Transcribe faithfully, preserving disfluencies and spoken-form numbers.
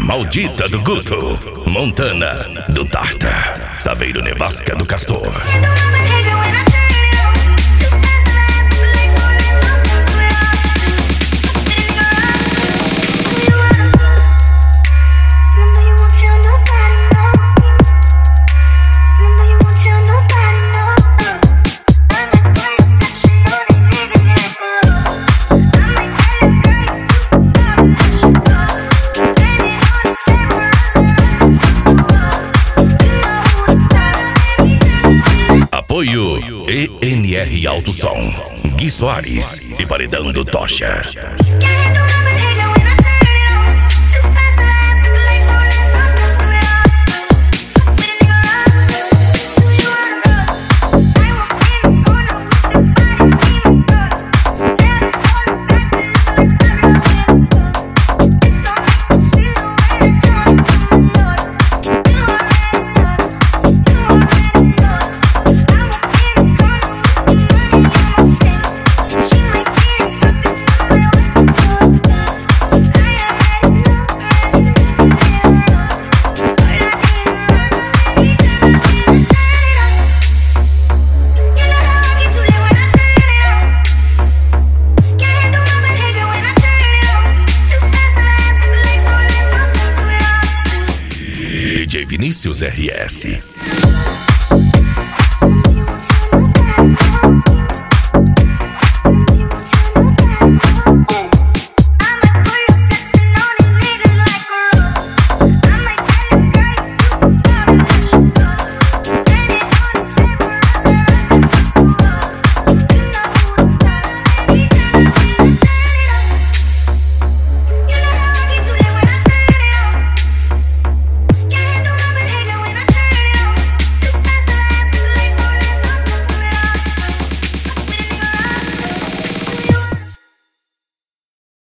Maldita do Guto, Montana do Tarta, Saveiro Nevasca do Castor. Apoio E N R Alto Som, Gui Soares e Paredão do Tocha. D J Vinícius R S.